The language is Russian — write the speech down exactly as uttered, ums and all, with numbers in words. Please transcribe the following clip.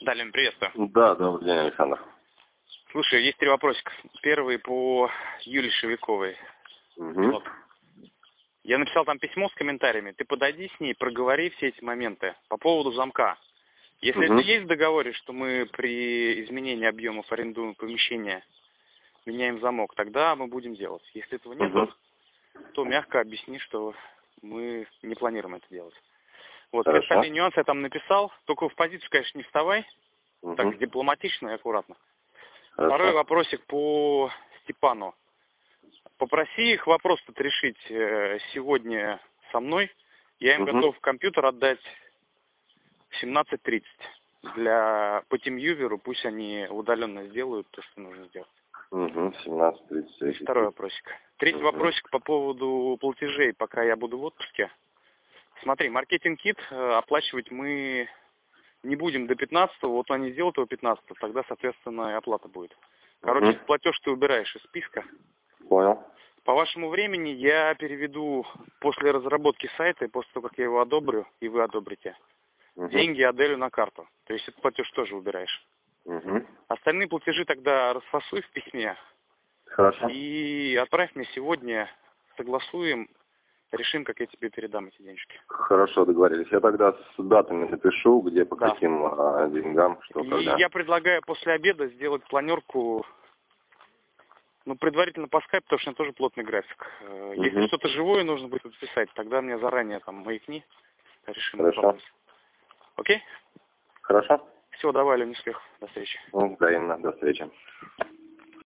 Далее, приветствую. Да, добрый день, Александр. Слушай, есть три вопросика. Первый по Юлии Шевиковой. Угу. Вот. Я написал там письмо с комментариями. Ты подойди с ней, проговори все эти моменты по поводу замка. Если угу. это есть в договоре, что мы при изменении объемов арендуем помещение, меняем замок, тогда мы будем делать. Если этого нет, угу. то мягко объясни, что мы не планируем это делать. Вот, все Хорошо. остальные нюансы я там написал. Только в позицию, конечно, не вставай. Угу. Так, дипломатично и аккуратно. Хорошо. Второй вопросик по Степану. Попроси их вопрос тут решить э, сегодня со мной. Я им угу. готов компьютер отдать в семнадцать тридцать. Для, по TeamViewer пусть они удаленно сделают то, что нужно сделать. Угу. семнадцать тридцать. Второй вопросик. Третий угу. вопросик по поводу платежей, пока я буду в отпуске. Смотри, маркетинг-кит э, оплачивать мы не будем до пятнадцатого. Вот они сделают его пятнадцатого, тогда, соответственно, и оплата будет. Короче, угу. платеж ты убираешь из списка. Понял. По вашему времени я переведу после разработки сайта, и после того, как я его одобрю, и вы одобрите, угу. деньги Аделю на карту. То есть этот платеж тоже убираешь. Угу. Остальные платежи тогда расфасуй в письме. Хорошо. И отправь мне сегодня, согласуем, решим, как я тебе передам эти денежки. Хорошо, договорились. Я тогда с датами напишу, где, по Да. каким а, деньгам, что, И когда. я предлагаю после обеда сделать планерку, ну, предварительно по скайпу, потому что у меня тоже плотный график. Э, Если Угу. что-то живое нужно будет записать, тогда мне заранее там маякни, решим этот Хорошо. вопрос. Окей? Хорошо. Всего, давай, Лёнь, успехов. До встречи. Ну, взаимно. До встречи.